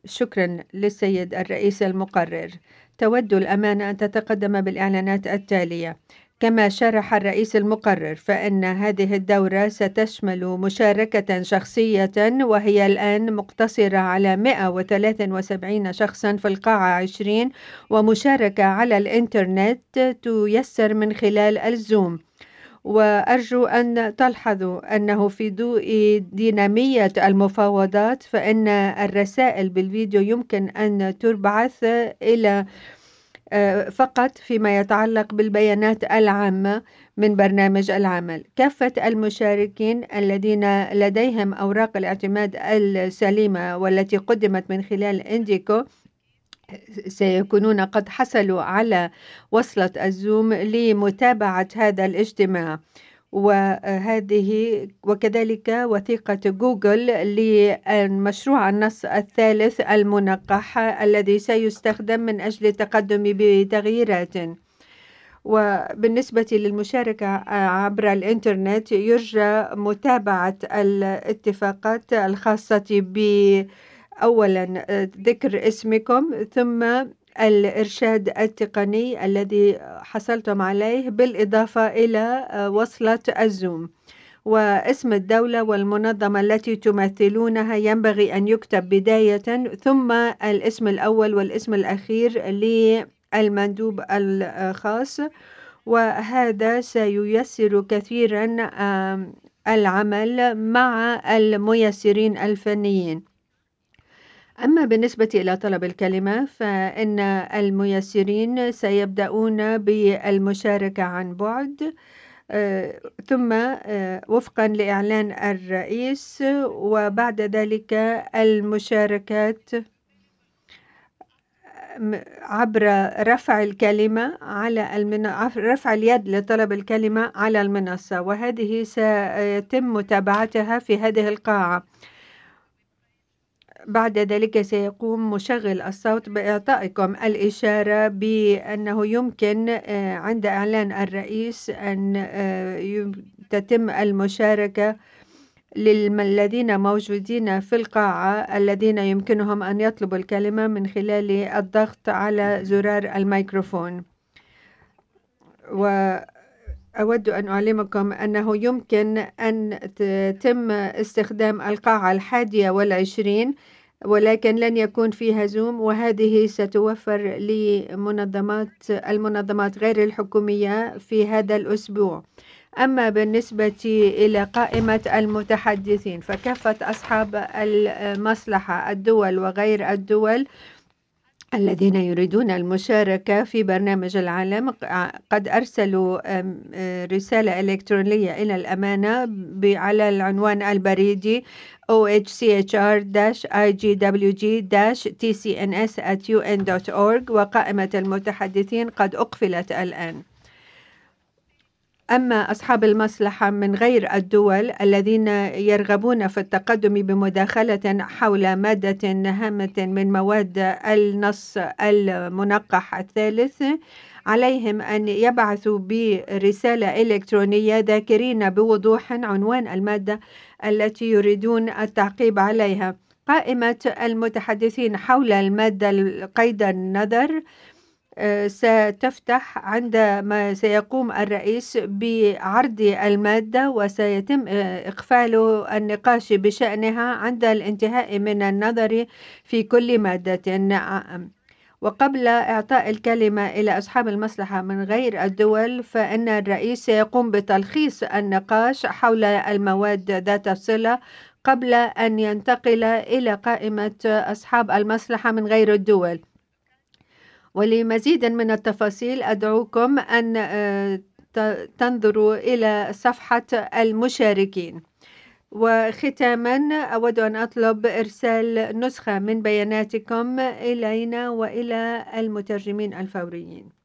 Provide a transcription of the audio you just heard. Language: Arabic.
شكرا للسيد الرئيس المقرر. تود الأمانة أن تتقدم بالإعلانات التالية. كما شرح الرئيس المقرر فإن هذه الدورة ستشمل مشاركة شخصية وهي الآن مقتصرة على 173 شخصا في القاعة 20، ومشاركة على الإنترنت تيسر من خلال الزوم. وأرجو أن تلحظوا أنه في ضوء دينامية المفاوضات فإن الرسائل بالفيديو يمكن أن تبعث إلى فقط فيما يتعلق بالبيانات العامة من برنامج العمل. كافة المشاركين الذين لديهم أوراق الاعتماد السليمة والتي قدمت من خلال إنديكو سيكونون قد حصلوا على وصلة الزوم لمتابعة هذا الاجتماع، وكذلك وثيقة جوجل لمشروع النص الثالث المنقح الذي سيستخدم من أجل التقدم بتغييرات. وبالنسبة للمشاركة عبر الإنترنت يرجى متابعة الاتفاقات الخاصة أولا ذكر اسمكم، ثم الإرشاد التقني الذي حصلتم عليه بالإضافة إلى وصلة الزوم، واسم الدولة والمنظمة التي تمثلونها ينبغي أن يكتب بداية، ثم الاسم الأول والاسم الأخير للمندوب الخاص. وهذا سييسر كثيرا العمل مع الميسرين الفنيين. أما بالنسبة إلى طلب الكلمة فإن الميسرين سيبدأون بالمشاركة عن بعد، ثم وفقا لإعلان الرئيس، وبعد ذلك المشاركات عبر رفع الكلمة على رفع اليد لطلب الكلمة على المنصة، وهذه سيتم متابعتها في هذه القاعة. بعد ذلك سيقوم مشغل الصوت بإعطائكم الإشارة بأنه يمكن عند إعلان الرئيس أن تتم المشاركة للذين موجودين في القاعة الذين يمكنهم أن يطلبوا الكلمة من خلال الضغط على زرار الميكروفون. وأود أن أعلمكم أنه يمكن أن تتم استخدام القاعة 21، ولكن لن يكون فيها زوم، وهذه ستوفر المنظمات غير الحكومية في هذا الأسبوع. أما بالنسبة إلى قائمة المتحدثين فكافة أصحاب المصلحة الدول وغير الدول الذين يريدون المشاركة في برنامج العالم قد أرسلوا رسالة إلكترونية إلى الأمانة على العنوان البريدي ohchr-igwg-tcns@un.org، وقائمة المتحدثين قد أقفلت الآن. أما أصحاب المصلحة من غير الدول الذين يرغبون في التقدم بمداخلة حول مادة هامة من مواد النص المنقح الثالث، عليهم أن يبعثوا برسالة إلكترونية ذاكرين بوضوح عنوان المادة التي يريدون التعقيب عليها. قائمة المتحدثين حول المادة قيد النظر ستفتح عندما سيقوم الرئيس بعرض المادة، وسيتم إقفال النقاش بشأنها عند الانتهاء من النظر في كل مادة. وقبل إعطاء الكلمة إلى أصحاب المصلحة من غير الدول فإن الرئيس سيقوم بتلخيص النقاش حول المواد ذات الصلة قبل أن ينتقل إلى قائمة أصحاب المصلحة من غير الدول. ولمزيد من التفاصيل أدعوكم أن تنظروا إلى صفحة المشاركين. وختاما أود أن أطلب إرسال نسخة من بياناتكم إلينا وإلى المترجمين الفوريين.